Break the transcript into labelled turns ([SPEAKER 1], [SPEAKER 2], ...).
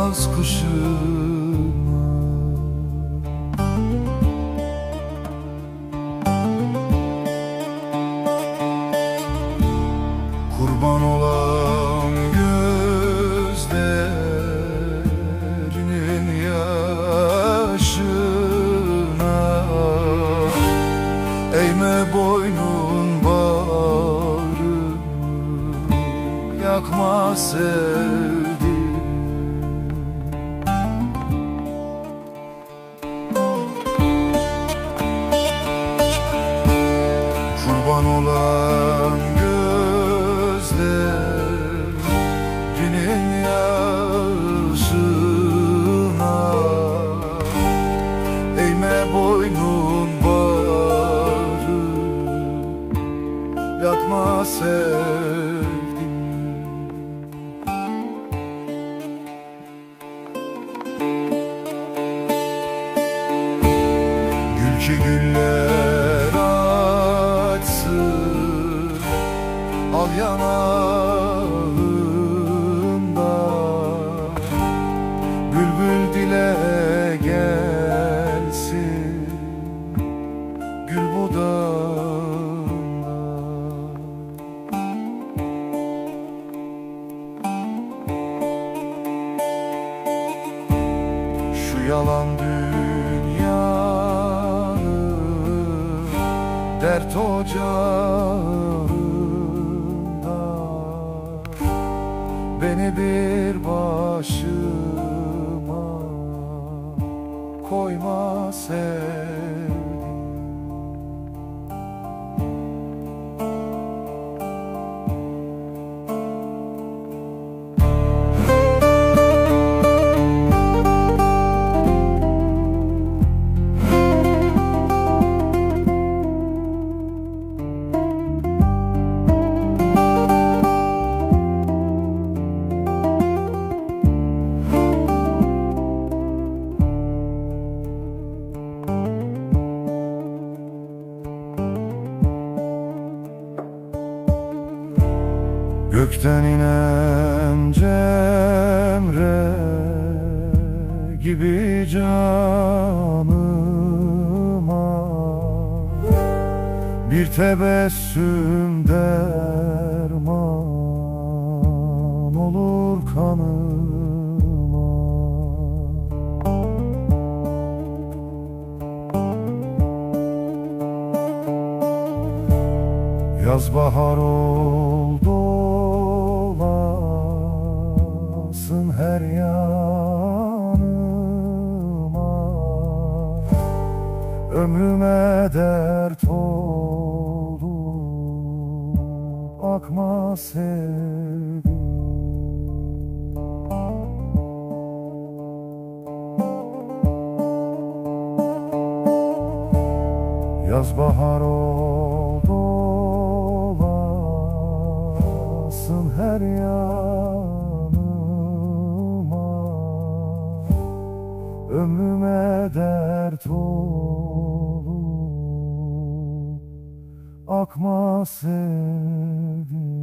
[SPEAKER 1] yaz kışıma. Kurban olan gözlerinin yaşına, eğme boynun bağrı, yakma sevdim. Kurban olan gözlerinin yaşına, eğme boynun bağrı, yakma sevdim. Gül ki güller açsın al yanağında, bülbül dile gelsin gül budağında. Şu yalan dünyanın dert ocağında, beni bir başıma koyma sevdim. Gökten inen cemre gibi canıma, bir tebessüm derman olur kanıma. Yaz bahar oldu her yanıma, ömrüme dert oldu akma sevdim. Yaz bahar oldu olasın her ömrüme dert olup akma sevdim.